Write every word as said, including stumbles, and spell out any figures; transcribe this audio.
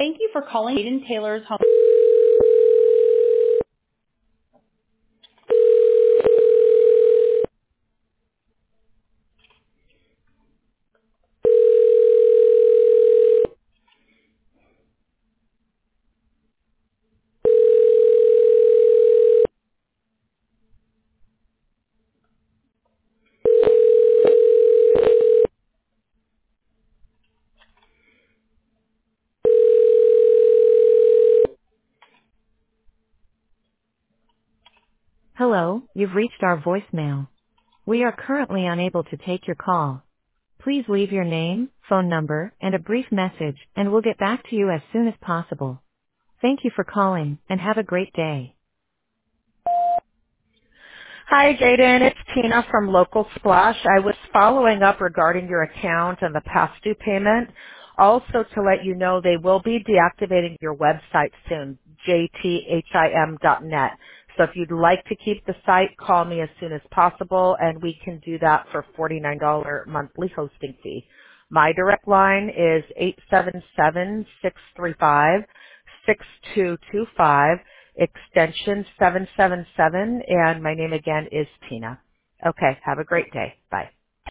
Thank you for calling Hayden Taylor's home. Hello, you've reached our voicemail. We are currently unable to take your call. Please leave your name, phone number, and a brief message, and we'll get back to you as soon as possible. Thank you for calling, and have a great day. Hi, Jaden. It's Tina from Local Splash. I was following up regarding your account and the past due payment. Also to let you know they will be deactivating your website soon, j t h i m dot net. So if you'd like to keep the site, call me as soon as possible, and we can do that for forty-nine dollars monthly hosting fee. My direct line is eight seven seven, six three five, six two two five, extension seven seven seven, and my name again is Tina. Okay, have a great day. Bye.